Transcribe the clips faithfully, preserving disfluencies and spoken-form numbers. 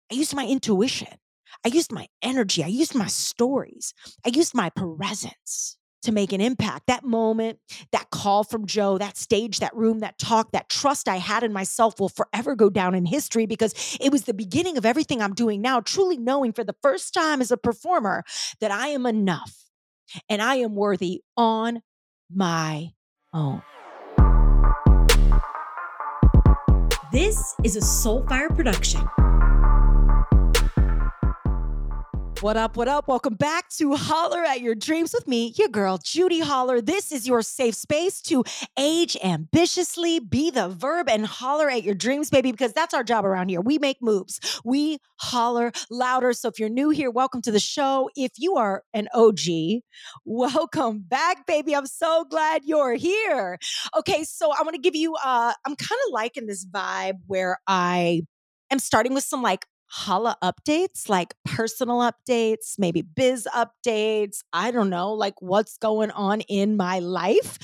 I used my intuition. I used my energy. I used my stories. I used my presence to make an impact. That moment, that call from Joe, that stage, that room, that talk, that trust I had in myself will forever go down in history because it was the beginning of everything I'm doing now, truly knowing for the first time as a performer that I am enough and I am worthy on my own. This is a Soulfire production. What up, what up? Welcome back to Holler at Your Dreams with me, your girl, Judy Holler. This is your safe space to age ambitiously, be the verb, and holler at your dreams, baby, because that's our job around here. We make moves. We holler louder. So if you're new here, welcome to the show. If you are an O G, welcome back, baby. I'm so glad you're here. Okay, so I want to give you, uh, I'm kind of liking this vibe where I am starting with some like holla updates, like personal updates, maybe biz updates. I don't know, like what's going on in my life.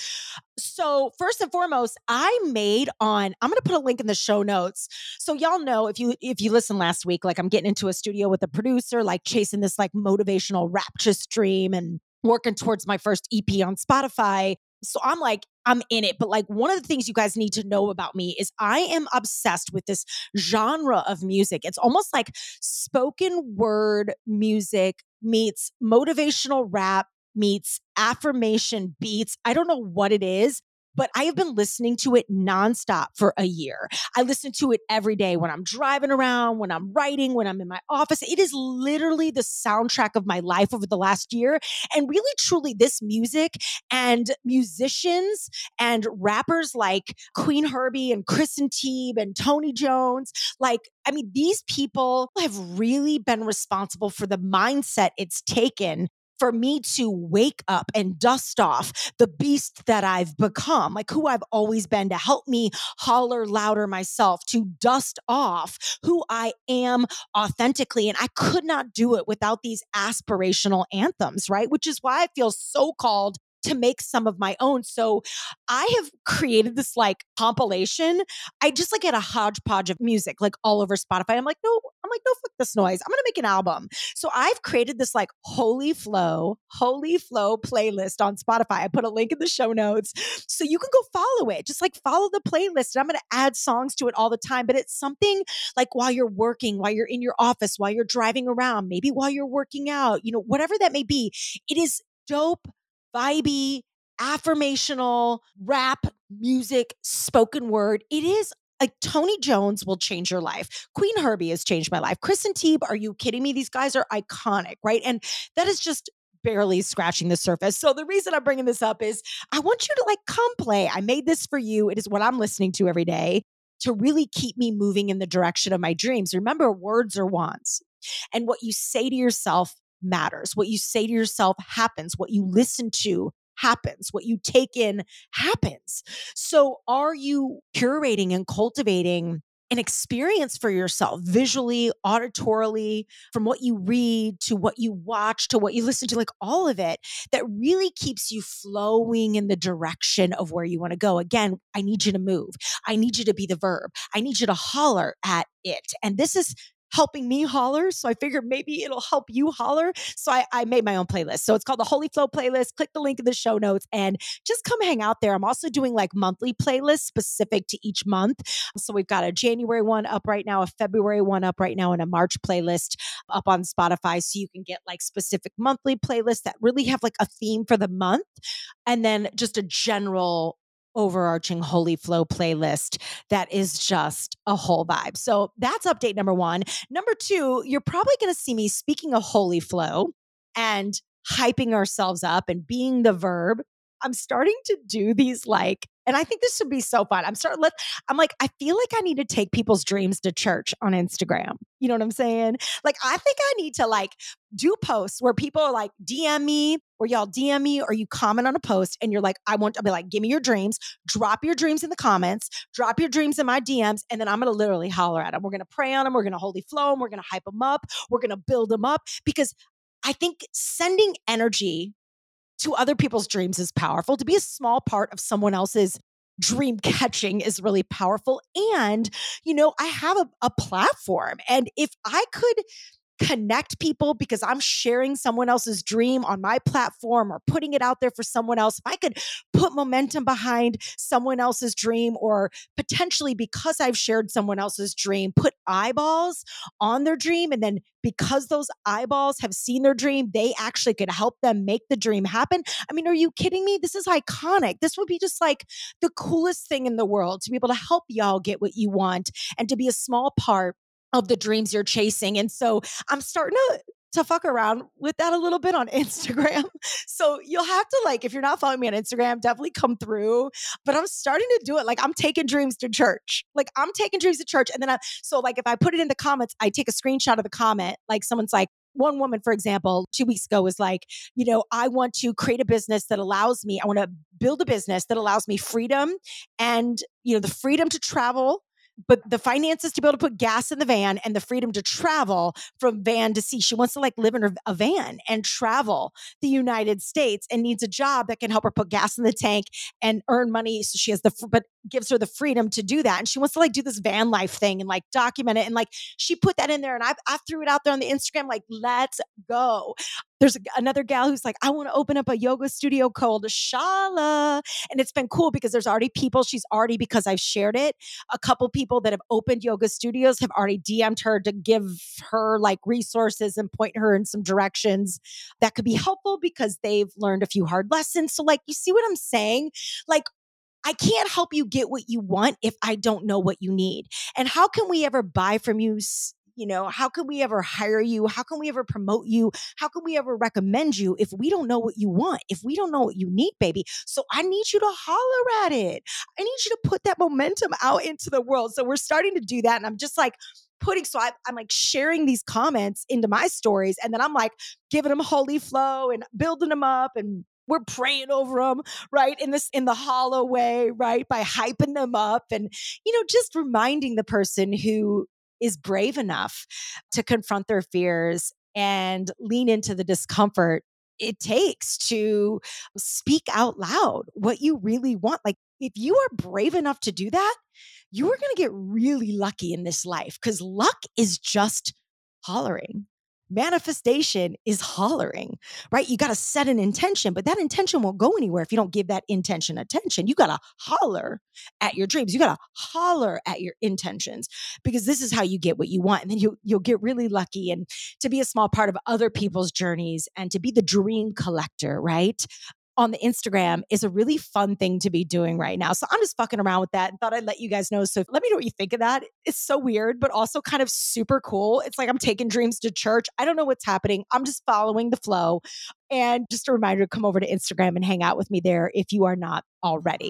So first and foremost, I made on, I'm going to put a link in the show notes. So y'all know if you, if you listened last week, like I'm getting into a studio with a producer, like chasing this like motivational rapture stream and working towards my first E P on Spotify. So I'm like, I'm in it. But like one of the things you guys need to know about me is I am obsessed with this genre of music. It's almost like spoken word music meets motivational rap meets affirmation beats. I don't know what it is, but I have been listening to it nonstop for a year. I listen to it every day when I'm driving around, when I'm writing, when I'm in my office. It is literally the soundtrack of my life over the last year. And really, truly, this music and musicians and rappers like Queen Herbie and Kristen Teeb and Tony Jones, like, I mean, these people have really been responsible for the mindset it's taken for me to wake up and dust off the beast that I've become, like who I've always been, to help me holler louder myself, to dust off who I am authentically. And I could not do it without these aspirational anthems, right? Which is why I feel so called to make some of my own. So I have created this like compilation. I just like had a hodgepodge of music like all over Spotify. I'm like, no, I'm like, no, fuck this noise. I'm going to make an album. So I've created this like Holy Flow, Holy Flow playlist on Spotify. I put a link in the show notes so you can go follow it. Just like follow the playlist. And I'm going to add songs to it all the time, but it's something like while you're working, while you're in your office, while you're driving around, maybe while you're working out, you know, whatever that may be. It is dope, vibey, affirmational, rap, music, spoken word. It is like Tony Jones will change your life. Queen Herbie has changed my life. Kristen Teeb, are you kidding me? These guys are iconic, right? And that is just barely scratching the surface. So the reason I'm bringing this up is I want you to like come play. I made this for you. It is what I'm listening to every day to really keep me moving in the direction of my dreams. Remember, words are wands. And what you say to yourself matters. What you say to yourself happens. What you listen to happens. What you take in happens. So are you curating and cultivating an experience for yourself visually, auditorily, from what you read to what you watch to what you listen to, like all of it that really keeps you flowing in the direction of where you want to go? Again, I need you to move. I need you to be the verb. I need you to holler at it. And this is helping me holler. So I figured maybe it'll help you holler. So I, I made my own playlist. So it's called the Holy Flow playlist. Click the link in the show notes and just come hang out there. I'm also doing like monthly playlists specific to each month. So we've got a January one up right now, a February one up right now, and a March playlist up on Spotify. So you can get like specific monthly playlists that really have like a theme for the month. And then just a general overarching Holy Flow playlist that is just a whole vibe. So that's update number one. Number two, you're probably going to see me, speaking of Holy Flow and hyping ourselves up and being the verb, I'm starting to do these like, and I think this would be so fun. I'm starting, let, I'm like, I feel like I need to take people's dreams to church on Instagram. You know what I'm saying? Like, I think I need to like do posts where people are like, D M me, or y'all D M me, or you comment on a post and you're like, I want to be like, give me your dreams, drop your dreams in the comments, drop your dreams in my D Ms. And then I'm going to literally holler at them. We're going to pray on them. We're going to Holy Flow them. We're going to hype them up. We're going to build them up, because I think sending energy to other people's dreams is powerful. To be a small part of someone else's dream catching is really powerful. And, you know, I have a, a platform. And if I could connect people because I'm sharing someone else's dream on my platform or putting it out there for someone else, if I could put momentum behind someone else's dream, or potentially because I've shared someone else's dream, put eyeballs on their dream. And then because those eyeballs have seen their dream, they actually could help them make the dream happen. I mean, are you kidding me? This is iconic. This would be just like the coolest thing in the world to be able to help y'all get what you want and to be a small part of the dreams you're chasing. And so I'm starting to to fuck around with that a little bit on Instagram. So you'll have to, like, if you're not following me on Instagram, definitely come through. But I'm starting to do it. Like, I'm taking dreams to church. Like, I'm taking dreams to church. And then I, so like, if I put it in the comments, I take a screenshot of the comment. Like, someone's like, one woman, for example, two weeks ago was like, you know, I want to create a business that allows me, I want to build a business that allows me freedom and, you know, the freedom to travel, but the finances to be able to put gas in the van and the freedom to travel from van to sea. She wants to like live in a van and travel the United States and needs a job that can help her put gas in the tank and earn money. So she has the, but gives her the freedom to do that. And she wants to like do this van life thing and like document it. And like, she put that in there and I, I threw it out there on the Instagram, like, let's go. There's a, another gal who's like, I want to open up a yoga studio called Shala. And it's been cool because there's already people, she's already, because I've shared it, a couple people that have opened yoga studios have already D M'd her to give her like resources and point her in some directions that could be helpful because they've learned a few hard lessons. So like, you see what I'm saying? Like, I can't help you get what you want if I don't know what you need. And how can we ever buy from you? You know, how can we ever hire you? How can we ever promote you? How can we ever recommend you if we don't know what you want, if we don't know what you need, baby? So I need you to holler at it. I need you to put that momentum out into the world. So we're starting to do that. And I'm just like putting, so I, I'm like sharing these comments into my stories. And then I'm like giving them holy flow and building them up, and we're praying over them, right? In this, in the hollow way, right? By hyping them up and, you know, just reminding the person who is brave enough to confront their fears and lean into the discomfort it takes to speak out loud what you really want. Like, if you are brave enough to do that, you are going to get really lucky in this life, because luck is just hollering. Manifestation is hollering, right? You got to set an intention, but that intention won't go anywhere if you don't give that intention attention. You got to holler at your dreams. You got to holler at your intentions, because this is how you get what you want. And then you, you'll get really lucky, and to be a small part of other people's journeys and to be the dream collector, right? On the Instagram is a really fun thing to be doing right now. So I'm just fucking around with that and thought I'd let you guys know. So let me know what you think of that. It's so weird, but also kind of super cool. It's like I'm taking dreams to church. I don't know what's happening. I'm just following the flow. And just a reminder to come over to Instagram and hang out with me there if you are not already.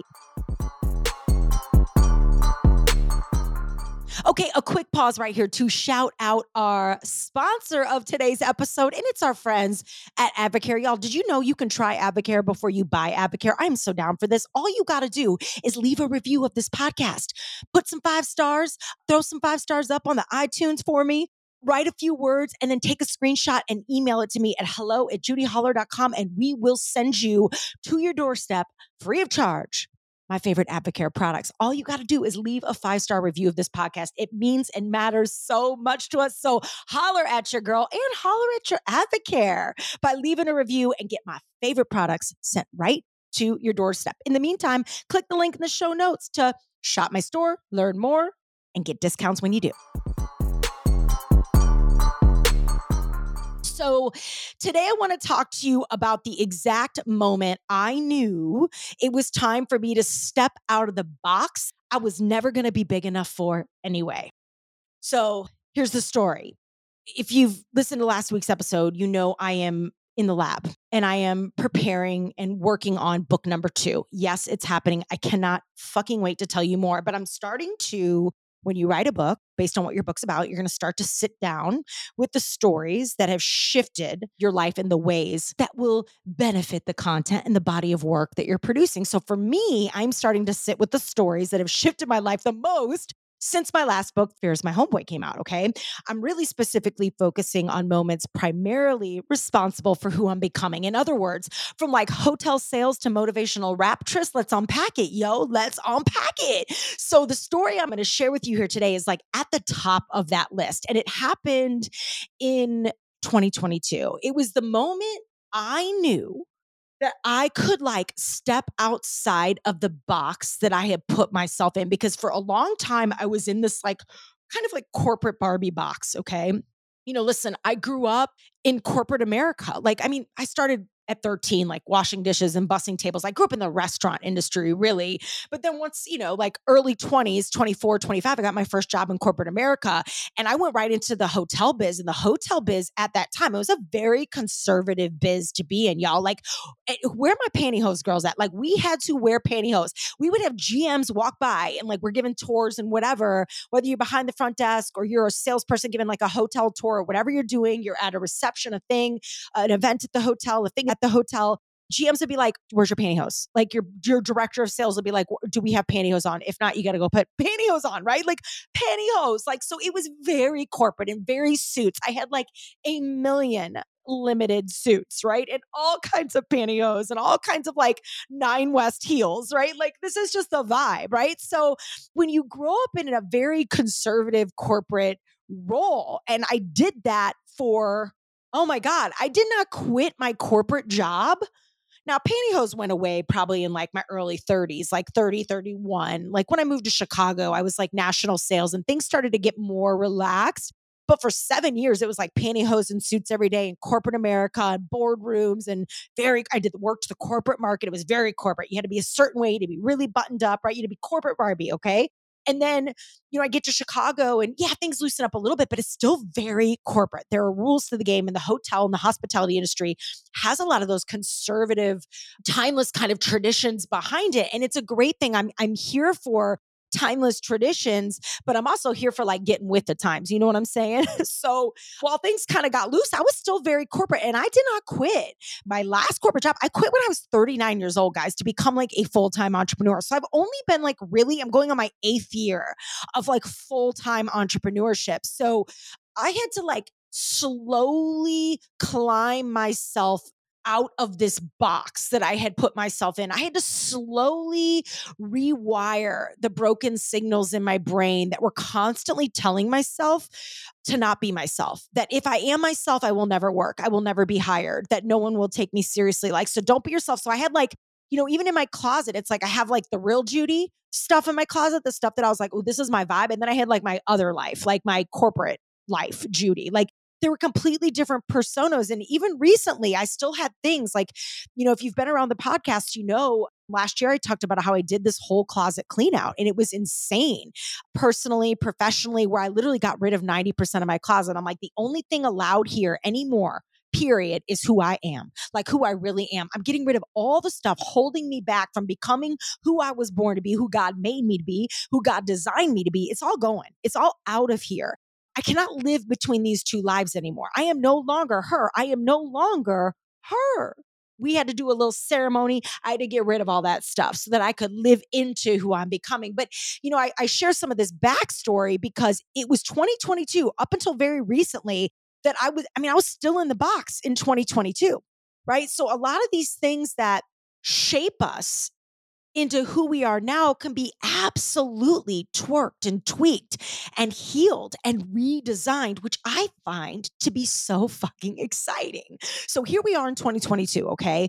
Okay, a quick pause right here to shout out our sponsor of today's episode, and it's our friends at Advocare. Y'all, did you know you can try Advocare before you buy Advocare? I'm so down for this. All you got to do is leave a review of this podcast. Put some five stars, throw some five stars up on the iTunes for me. Write a few words and then take a screenshot and email it to me at hello at judy holler dot com, and we will send you to your doorstep free of charge my favorite Advocare products. All you got to do is leave a five-star review of this podcast. It means and matters so much to us. So holler at your girl and holler at your Advocare by leaving a review and get my favorite products sent right to your doorstep. In the meantime, click the link in the show notes to shop my store, learn more, and get discounts when you do. So today I want to talk to you about the exact moment I knew it was time for me to step out of the box I was never going to be big enough for anyway. So here's the story. If you've listened to last week's episode, you know I am in the lab and I am preparing and working on book number two. Yes, it's happening. I cannot fucking wait to tell you more, but I'm starting to, when you write a book, based on what your book's about, you're going to start to sit down with the stories that have shifted your life in the ways that will benefit the content and the body of work that you're producing. So for me, I'm starting to sit with the stories that have shifted my life the most since my last book, Fear's My Homeboy, came out, okay? I'm really specifically focusing on moments primarily responsible for who I'm becoming. In other words, from like hotel sales to motivational raptress, let's unpack it, yo. Let's unpack it. So the story I'm going to share with you here today is like at the top of that list. And it happened in twenty twenty-two. It was the moment I knew that I could like step outside of the box that I had put myself in, because for a long time I was in this like kind of like corporate Barbie box. Okay. You know, listen, I grew up in corporate America. Like, I mean, I started at thirteen, like washing dishes and bussing tables. I grew up in the restaurant industry, really. But then once, you know, like early twenties, twenty-four, twenty-five, I got my first job in corporate America, and I went right into the hotel biz. And the hotel biz at that time, it was a very conservative biz to be in, y'all. Like, eh, where are my pantyhose girls at? Like, we had to wear pantyhose. We would have G Ms walk by and like we're giving tours and whatever, whether you're behind the front desk or you're a salesperson giving like a hotel tour or whatever you're doing, you're at a reception, a thing, an event at the hotel, a thing at the hotel. G Ms would be like, "Where's your pantyhose?" Like your your director of sales would be like, "Do we have pantyhose on? If not, you got to go put pantyhose on," right? Like pantyhose. Like, so it was very corporate and very suits. I had like a million limited suits, right? And all kinds of pantyhose and all kinds of like Nine West heels, right? Like this is just the vibe, right? So when you grow up in a very conservative corporate role, and I did that for, oh my God, I did not quit my corporate job. Now, pantyhose went away probably in like my early thirties, like thirty, thirty-one. Like when I moved to Chicago, I was like national sales and things started to get more relaxed. But for seven years, it was like pantyhose and suits every day in corporate America and boardrooms, and very, I did the work to the corporate market. It was very corporate. You had to be a certain way to be really buttoned up, right? You had to be corporate Barbie, okay? And then, you know, I get to Chicago and yeah, things loosen up a little bit, but it's still very corporate. There are rules to the game, and the hotel and the hospitality industry has a lot of those conservative, timeless kind of traditions behind it. And it's a great thing. I'm I'm here for timeless traditions, but I'm also here for like getting with the times. You know what I'm saying? So while things kind of got loose, I was still very corporate, and I did not quit. My last corporate job, I quit when I was thirty-nine years old, guys, to become like a full-time entrepreneur. So I've only been like really, I'm going on my eighth year of like full-time entrepreneurship. So I had to like slowly climb myself out of this box that I had put myself in. I had to slowly rewire the broken signals in my brain that were constantly telling myself to not be myself. That if I am myself, I will never work. I will never be hired. That no one will take me seriously. Like, so don't be yourself. So I had like, you know, even in my closet, it's like I have like the real Judy stuff in my closet, the stuff that I was like, oh, this is my vibe. And then I had like my other life, like my corporate life, Judy. Like, they were completely different personas. And even recently, I still had things like, you know, if you've been around the podcast, you know, last year I talked about how I did this whole closet clean out, and it was insane, personally, professionally, where I literally got rid of ninety percent of my closet. I'm like, the only thing allowed here anymore, period, is who I am, like who I really am. I'm getting rid of all the stuff holding me back from becoming who I was born to be, who God made me to be, who God designed me to be. It's all going. It's all out of here. I cannot live between these two lives anymore. I am no longer her. I am no longer her. We had to do a little ceremony. I had to get rid of all that stuff so that I could live into who I'm becoming. But, you know, I, I share some of this backstory because it was twenty twenty-two up until very recently that I was, I mean, I was still in the box in twenty twenty-two, right? So a lot of these things that shape us into who we are now can be absolutely twerked and tweaked and healed and redesigned, which I find to be so fucking exciting. So here we are in twenty twenty-two, okay?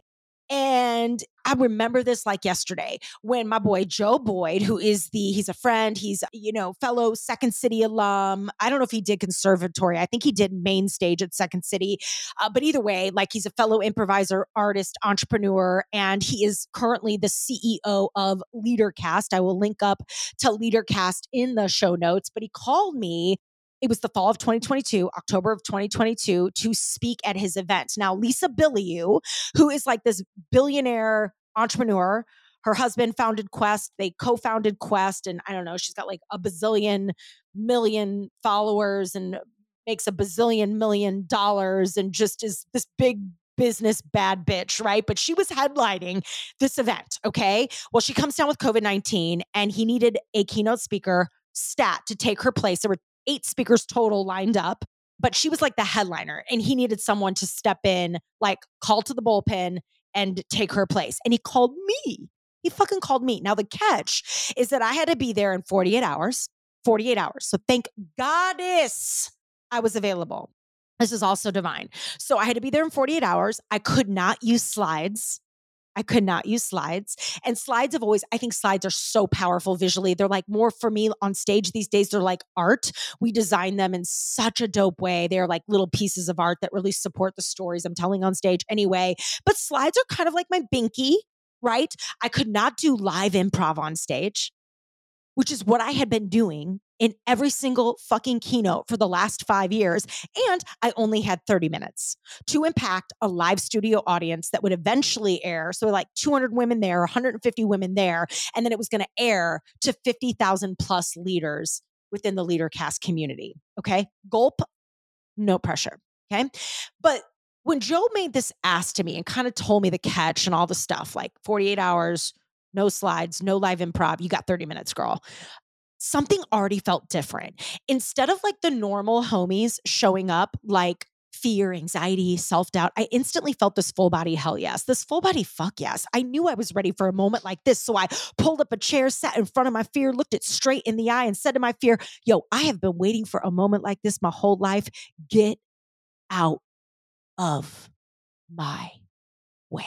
And I remember this like yesterday when my boy Joe Boyd, who is the, he's a friend, he's, you know, fellow Second City alum. I don't know if he did conservatory. I think he did main stage at Second City. Uh, but either way, like he's a fellow improviser, artist, entrepreneur, and he is currently the C E O of LeaderCast. I will link up to LeaderCast in the show notes, but he called me. It was the fall of twenty twenty-two, October of twenty twenty-two, to speak at his event. Now, Lisa Bilyeu, who is like this billionaire entrepreneur, her husband founded Quest. They co-founded Quest. And I don't know, she's got like a bazillion million followers and makes a bazillion million dollars and just is this big business bad bitch, right? But she was headlining this event, okay? Well, she comes down with COVID nineteen and he needed a keynote speaker stat to take her place. There were eight speakers total lined up, but she was like the headliner and he needed someone to step in, like call to the bullpen and take her place. And he called me. He fucking called me. Now, the catch is that I had to be there in forty-eight hours, forty-eight hours. So thank goddess I was available. This is also divine. So I had to be there in forty-eight hours. I could not use slides. I could not use slides. And slides have always, I think slides are so powerful visually. They're like more for me on stage these days. They're like art. We design them in such a dope way. They're like little pieces of art that really support the stories I'm telling on stage anyway. But slides are kind of like my binky, right? I could not do live improv on stage, which is what I had been doing in every single fucking keynote for the last five years. And I only had thirty minutes to impact a live studio audience that would eventually air. So like two hundred women there, one hundred fifty women there. And then it was going to air to fifty thousand plus leaders within the LeaderCast community. Okay. Gulp, no pressure. Okay. But when Joe made this ask to me and kind of told me the catch and all the stuff, like forty-eight hours, no slides, no live improv, you got thirty minutes, girl. Something already felt different. Instead of like the normal homies showing up like fear, anxiety, self-doubt, I instantly felt this full body hell yes, this full body fuck yes. I knew I was ready for a moment like this. So I pulled up a chair, sat in front of my fear, looked it straight in the eye and said to my fear, yo, I have been waiting for a moment like this my whole life. Get out of my way.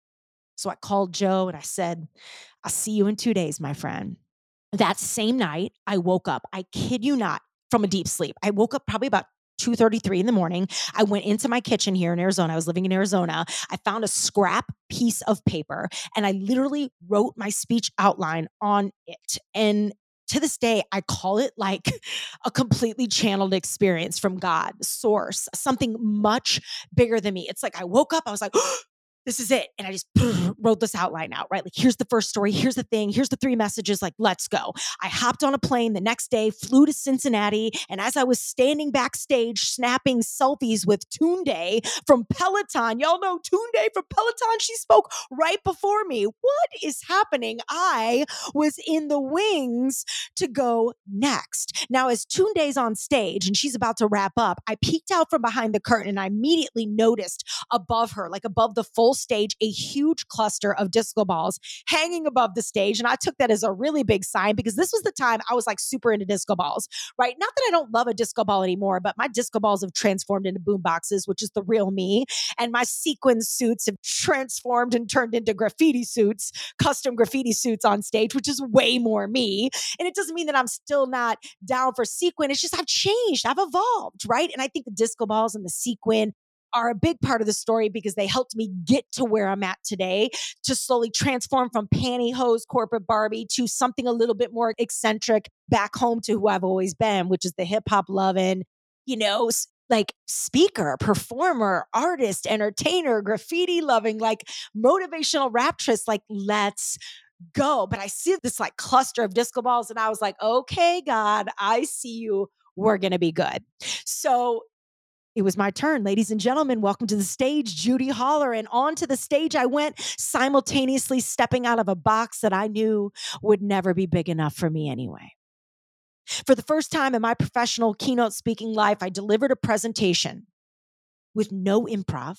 So I called Joe and I said, I'll see you in two days, my friend. That same night, I woke up, I kid you not, from a deep sleep. I woke up probably about two thirty-three in the morning. I went into my kitchen here in Arizona. I was living in Arizona. I found a scrap piece of paper and I literally wrote my speech outline on it. And to this day, I call it like a completely channeled experience from God, source, something much bigger than me. It's like I woke up, I was like, this is it. And I just wrote this outline out, right? Like, here's the first story. Here's the thing. Here's the three messages. Like, let's go. I hopped on a plane the next day, flew to Cincinnati. And as I was standing backstage, snapping selfies with Tunde from Peloton, y'all know Tunde from Peloton. She spoke right before me. What is happening? I was in the wings to go next. Now, as Tunde's on stage and she's about to wrap up, I peeked out from behind the curtain and I immediately noticed above her, like above the full stage, a huge cluster of disco balls hanging above the stage. And I took that as a really big sign because this was the time I was like super into disco balls, right? Not that I don't love a disco ball anymore, but my disco balls have transformed into boom boxes, which is the real me. And my sequin suits have transformed and turned into graffiti suits, custom graffiti suits on stage, which is way more me. And it doesn't mean that I'm still not down for sequin. It's just I've changed, I've evolved, right? And I think the disco balls and the sequin are a big part of the story because they helped me get to where I'm at today, to slowly transform from pantyhose corporate Barbie to something a little bit more eccentric back home to who I've always been, which is the hip hop loving, you know, like speaker, performer, artist, entertainer, graffiti loving, like motivational raptress, like let's go. But I see this like cluster of disco balls and I was like, okay, God, I see you. We're going to be good. So it was my turn. Ladies and gentlemen, welcome to the stage, Judy Holler. And onto the stage I went, simultaneously stepping out of a box that I knew would never be big enough for me anyway. For the first time in my professional keynote speaking life, I delivered a presentation with no improv,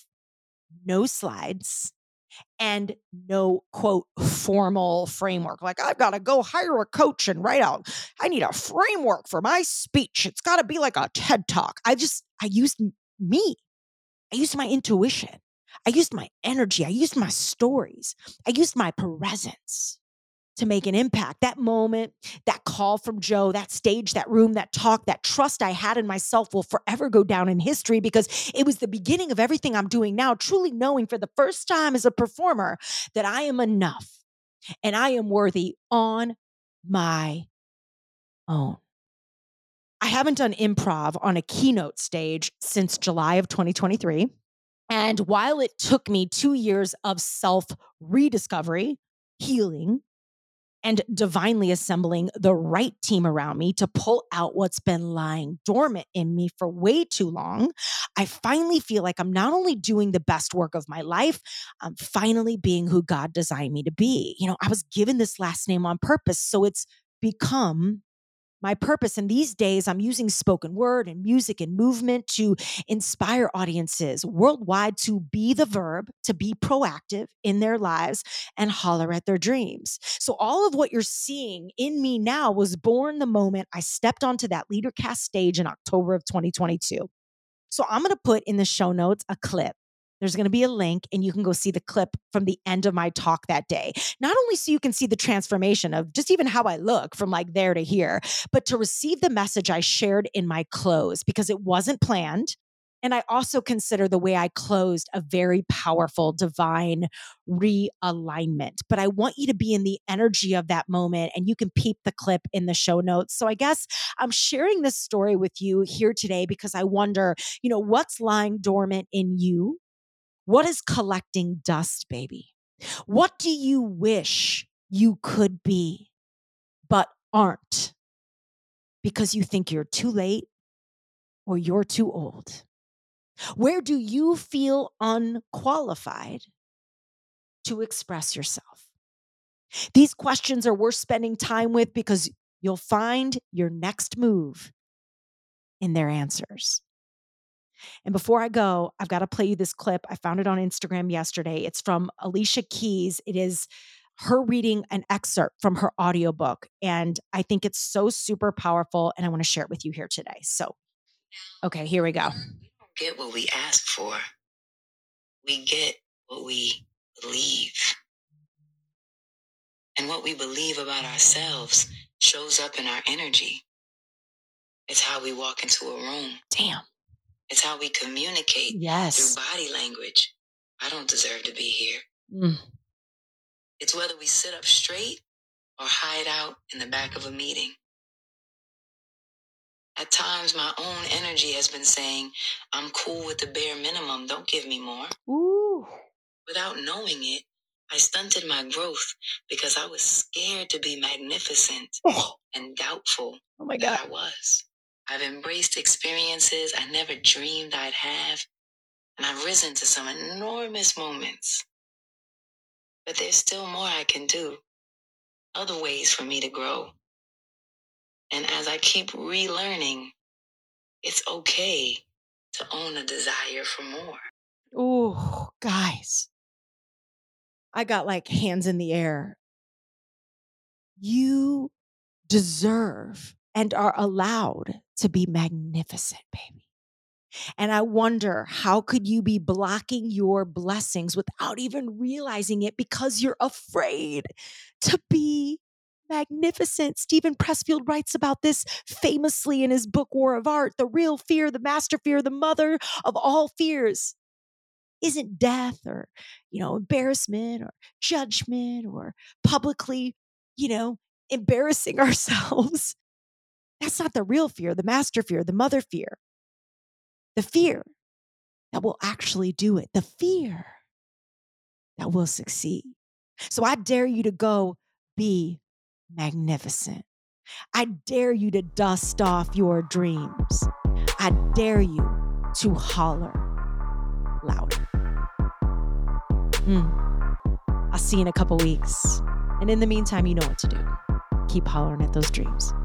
no slides, and no, quote, formal framework. Like, I've got to go hire a coach and write out, I need a framework for my speech. It's got to be like a TED Talk. I just, I used me. I used my intuition. I used my energy. I used my stories. I used my presence to make an impact. That moment, that call from Joe, that stage, that room, that talk, that trust I had in myself will forever go down in history because it was the beginning of everything I'm doing now, truly knowing for the first time as a performer that I am enough and I am worthy on my own. I haven't done improv on a keynote stage since July of twenty twenty-three. And while it took me two years of self-rediscovery, healing, and divinely assembling the right team around me to pull out what's been lying dormant in me for way too long, I finally feel like I'm not only doing the best work of my life, I'm finally being who God designed me to be. You know, I was given this last name on purpose, so it's become My purpose in these days, I'm using spoken word and music and movement to inspire audiences worldwide to be the verb, to be proactive in their lives and holler at their dreams. So all of what you're seeing in me now was born the moment I stepped onto that LeaderCast stage in October of twenty twenty-two. So I'm going to put in the show notes a clip. There's going to be a link and you can go see the clip from the end of my talk that day. Not only so you can see the transformation of just even how I look from like there to here, but to receive the message I shared in my close because it wasn't planned. And I also consider the way I closed a very powerful divine realignment. But I want you to be in the energy of that moment and you can peep the clip in the show notes. So I guess I'm sharing this story with you here today because I wonder, you know, what's lying dormant in you? What is collecting dust, baby? What do you wish you could be, but aren't because you think you're too late or you're too old? Where do you feel unqualified to express yourself? These questions are worth spending time with because you'll find your next move in their answers. And before I go, I've got to play you this clip. I found it on Instagram yesterday. It's from Alicia Keys. It is her reading an excerpt from her audiobook. And I think it's so super powerful. And I want to share it with you here today. So, okay, here we go. We don't get what we ask for. We get what we believe. And what we believe about ourselves shows up in our energy. It's how we walk into a room. Damn. It's how we communicate Yes. through body language. I don't deserve to be here. Mm. It's whether we sit up straight or hide out in the back of a meeting. At times, my own energy has been saying, I'm cool with the bare minimum. Don't give me more. Ooh. Without knowing it, I stunted my growth because I was scared to be magnificent Oh, and doubtful oh my that God. I was. I've embraced experiences I never dreamed I'd have, and I've risen to some enormous moments. But there's still more I can do, other ways for me to grow. And as I keep relearning, it's okay to own a desire for more. Ooh, guys. I got like hands in the air. You deserve and are allowed to be magnificent, baby. And I wonder, how could you be blocking your blessings without even realizing it because you're afraid to be magnificent? Stephen Pressfield writes about this famously in his book, War of Art. The real fear, the master fear, the mother of all fears isn't death or, you know, embarrassment or judgment or publicly, you know, embarrassing ourselves. That's not the real fear, the master fear, the mother fear. The fear that will actually do it, the fear that will succeed. So I dare you to go be magnificent. I dare you to dust off your dreams. I dare you to holler louder. Hmm. I'll see you in a couple weeks. And in the meantime, you know what to do. Keep hollering at those dreams.